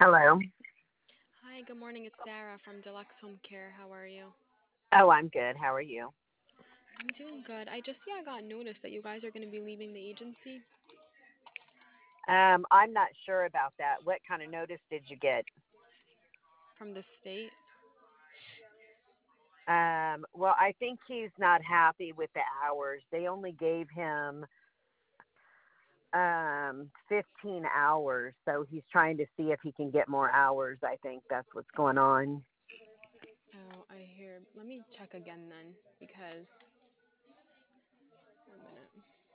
Hello. Hi, good morning. It's Sarah from Deluxe Home Care. How are you? Oh, I'm good. How are you? I'm doing good. I got notice that you guys are going to be leaving the agency I'm not sure about that. What kind of notice did you get? from the state. Well, I think he's not happy with the hours. They only gave him 15 hours, so he's trying to see if he can get more hours. I think that's what's going on. Oh, I hear. Let me check again then because one minute.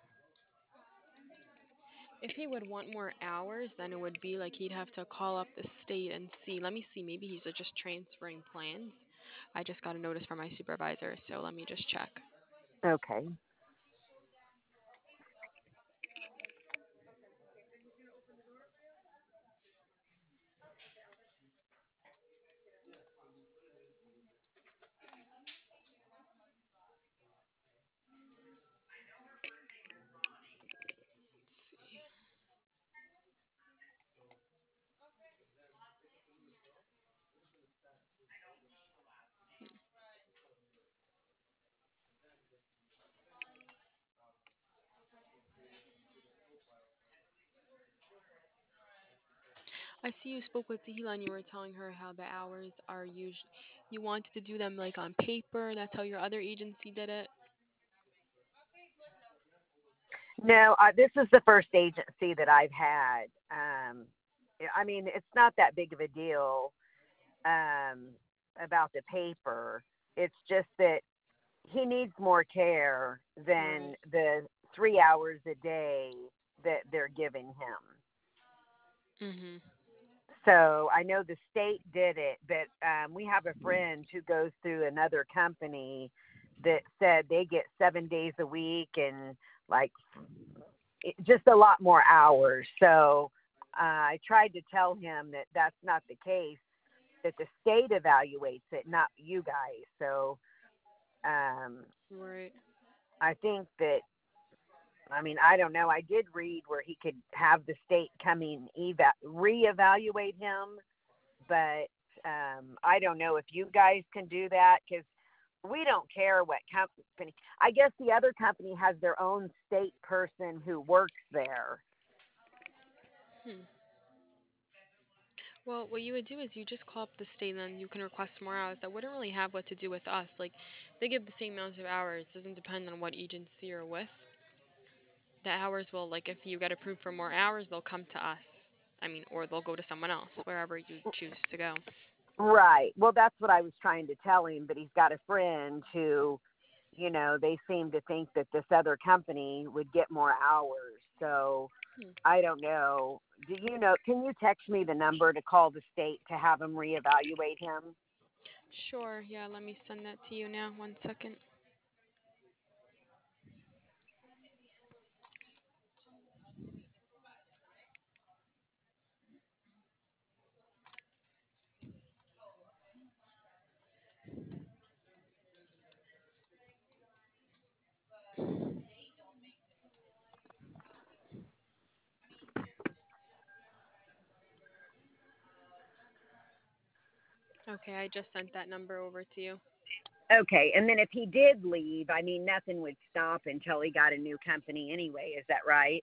If he would want more hours, then it would be like he'd have to call up the state and see. Let me see. Maybe he's just transferring plans. I just got a notice from my supervisor, so let me just check. Okay. I see you spoke with Tehila and you were telling her how the hours are usually. You wanted to do them like on paper. That's how your other agency did it. No, this is the first agency that I've had. I mean, it's not that big of a deal um, about the paper. It's just that he needs more care than Right. the 3 hours a day that they're giving him. Mhm. So I know the state did it, but we have a friend who goes through another company that said they get 7 days a week and like just a lot more hours. So I tried to tell him that that's not the case, that the state evaluates it, not you guys. So um, Right. I think that I mean, I don't know. I did read where he could have the state coming reevaluate him, but I don't know if you guys can do that because we don't care what company. I guess the other company has their own state person who works there. Hmm. Well, what you would do is you just call up the state and then you can request more hours. That wouldn't really have what to do with us. Like, they give the same amount of hours. It doesn't depend on what agency you're with. The hours will, like, if you get approved for more hours, they'll come to us. I mean, or they'll go to someone else, wherever you choose to go. Right. Well, that's what I was trying to tell him, but he's got a friend who, they seem to think that this other company would get more hours. So Hmm. I don't know. Do you know? Can you text me the number to call the state to have them reevaluate him? Sure, yeah, let me send that to you now. One second. Okay, I just sent that number over to you. Okay. And then if he did leave, I mean, nothing would stop until he got a new company anyway. Is that right?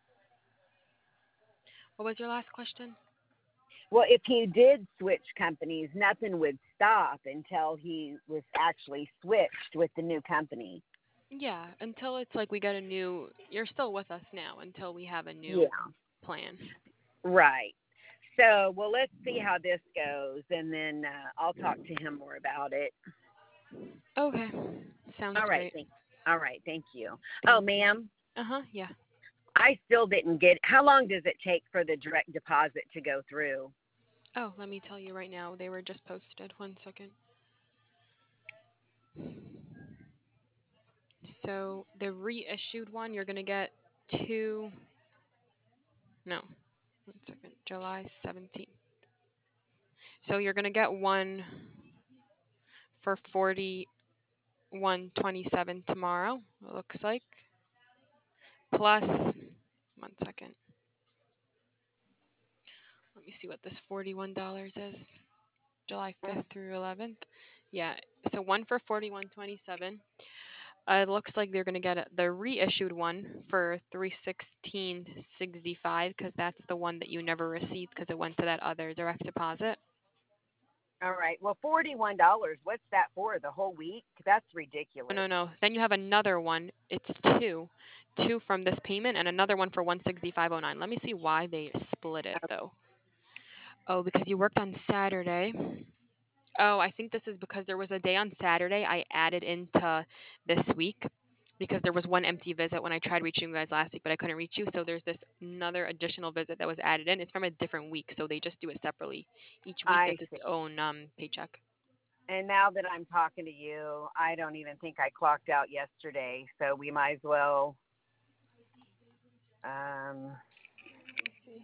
What was your last question? Well, if he did switch companies, nothing would stop until he was actually switched with the new company. Yeah, until it's like we get a new. You're still with us now until we have a new Yeah. plan. Right. So, well, let's see how this goes, and then I'll talk to him more about it. Okay, sounds All right. great. All right. Thank you. Oh, Thank you. ma'am, Uh huh. Yeah. I still didn't get. How long does it take for the direct deposit to go through? Oh, let me tell you right now. They were just posted. One second. So the reissued one, you're gonna get two. No, one second. July 17th. So you're gonna get one for 41.27 tomorrow. It looks like plus. One second. Let me see what this $41 is. July 5th through 11th. Yeah, so one for 41.27. It looks like they're gonna get the reissued one for 316.65 because that's the one that you never received because it went to that other direct deposit. All right. Well, $41. What's that for? The whole week? That's Oh, ridiculous. no, no. Then you have another one. It's two from this payment and another one for 165.09. Let me see why they split it though. Oh, because you worked on Saturday. Oh, I think this is because there was a day on Saturday I added into this week because there was one empty visit when I tried reaching you guys last week, but I couldn't reach you. So there's this another additional visit that was added in. It's from a different week, so they just do it separately. Each week I gets its see. own paycheck. And now that I'm talking to you, I don't even think I clocked out yesterday, so we might as well. Um, Let's see.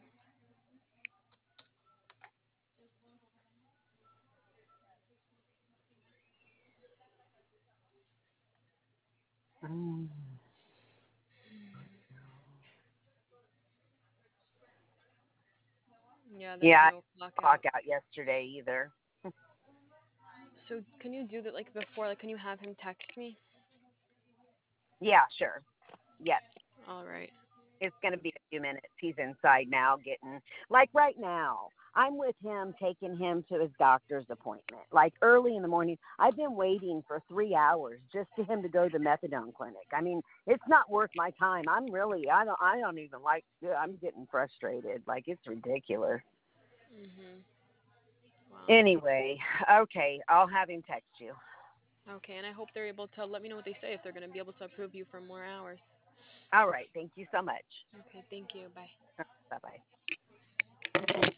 mm, Yeah, there's yeah, I no clock didn't clock out. out yesterday either. So can you do that like before? Like, can you have him text me? Yeah, sure. Yes, All right. it's going to be a few minutes. He's inside now getting, like right now, I'm with him taking him to his doctor's appointment. Like early in the morning, I've been waiting for 3 hours just to him to go to the methadone clinic. I mean, it's not worth my time. I don't even like, I'm getting frustrated. Like it's ridiculous. Mhm. Wow. Anyway, okay, I'll have him text you. Okay, and I hope they're able to let me know what they say if they're going to be able to approve you for more hours. All right, thank you so much. Okay, thank you. Bye. Bye bye.